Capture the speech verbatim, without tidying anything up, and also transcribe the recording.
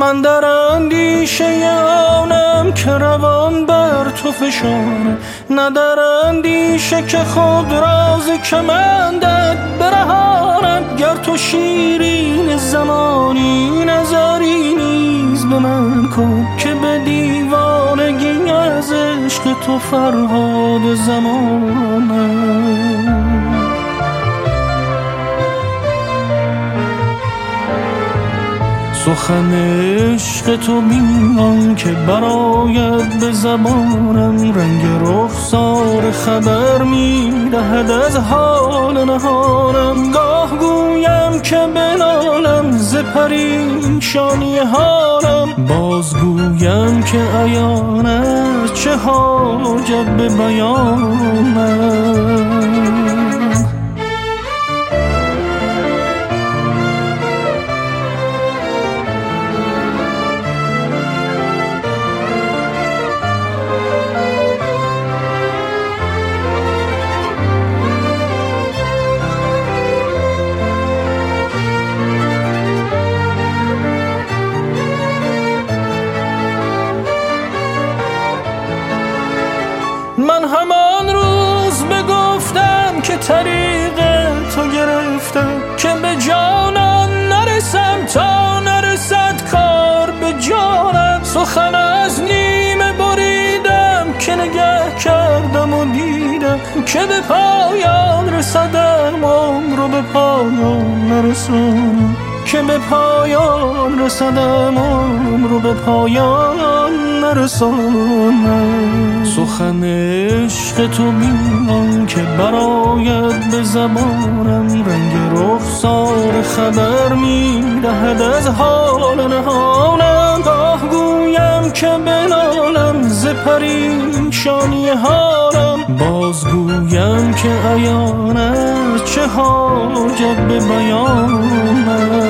من در اندیشه آنم که روان بر تو فشانم، نه در اندیشه که خود راز کمندت برهانم. گر تو شیرین زمانی نظری نیز به من کن، که به دیوانگی از عشق تو فرهاد زمانم. سخن عشق تو بینم که براید به زبانم، رنگ رخسار خبر میدهد از حال نهانم. گاه گویم که بنالم ز پریشانی حالم، باز گویم که عیان است چه حاجت به بیانم. من همان روز بگفتم که طریق تو گرفتم، که به جانان نرسم تا نرسد کار به جانم. سخن از نیمه بریدم که نگه کردم و دیدم، که به پایان رسدم عمر رو به پایان نرسانم، که به پایان رسدم عمر رو به پایان نرسانم. سخن عشق تو بینم که براید به زبانم، رنگ رخسار خبر میدهد از حال نهانم. گاه گویم که بنالم ز پریشانی حالم، باز گویم که عیان است چه حاجت به بیانم.